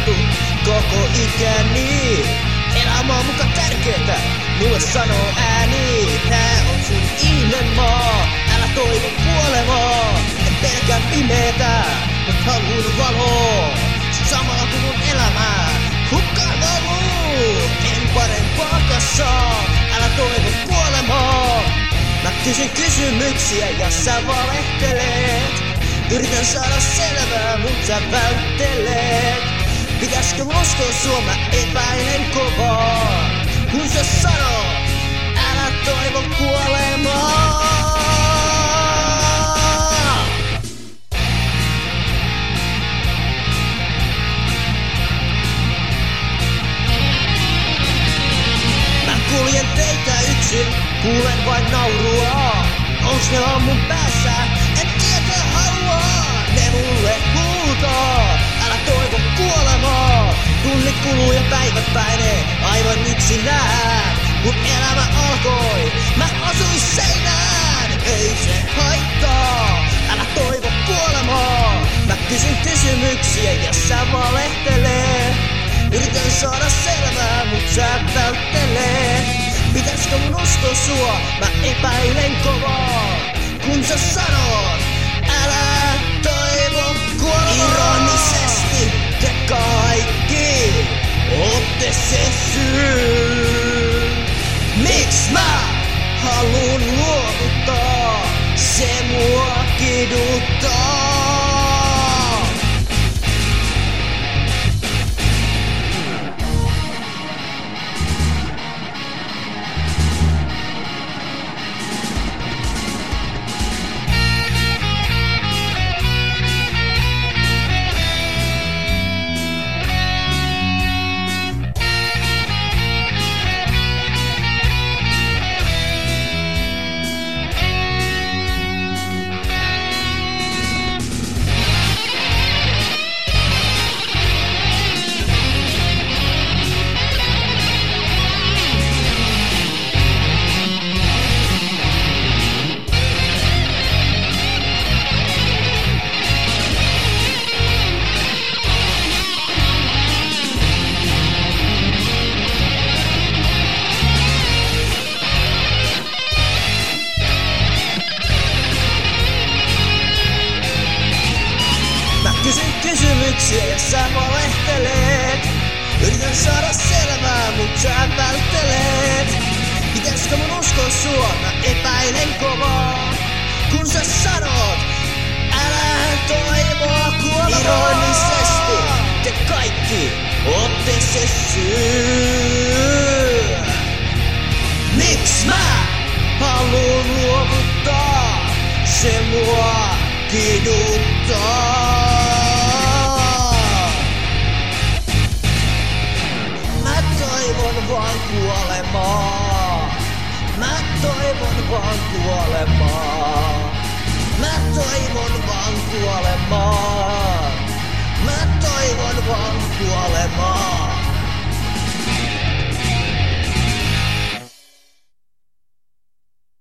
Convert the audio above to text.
kuunneltu koko ikäni. Elämä on muka tärkeetä, mulle sanoo ääni. Tää on sun ihmemaa, älä toivo kuolemaa. En pelkää pimeetä, mut haluun valoa. Samalla kuin mun elämää, hukkaan valuu. En parempaakaan saa, älä toivo kuolemaa. Mä kysyn kysymyksiä ja sä valehtelet. Yritän saada selvää, mut sä välttelet. Pitäisikö uskoa sua, mä epäilen kovaa. Kun sä sanoo, älä toivo kuolemaa. Mä kuljen teitä yksin, kuulen vain naurua. Onks ne vaan mun päässä? En tiedä haluaa. Ne mulle huutaa, älä toivo kuolemaa. Tunnit kuluu ja päivät päinee aivan yksinään. Kun elämä alkoi, mä asuin seinään. Ei se haittaa, älä toivo kuolemaa. Mä kysyn kysymyksiä ja sä valehtelet. Yritän saada selvää, mut sä välttelet. Pitäisikö mun uskoa sua? Mä epäilen kovaa. Kun sä sanot, älä toivo kuolemaa. Ironisesti te kaikki ootte se syy. Miks mä haluun luovuttaa? Se mua kiduttaa. Kysyn kysymyksiä ja sä valehtelet. Yritän saada selvää, mut sä välttelet. Pitäisikö mun uskoa sua? Mä epäilen kovaa. Kun sä sanot, älä toivoa kuolemaa. Ironisesti te kaikki ootte se syy. Miks mä haluun luovuttaa? Se mua kiduttaa. Toivon vaan kuolemaa. Mä toivon vaan kuolemaa. Mä toivon vaan kuolemaa. Mä toivon vaan kuolemaa.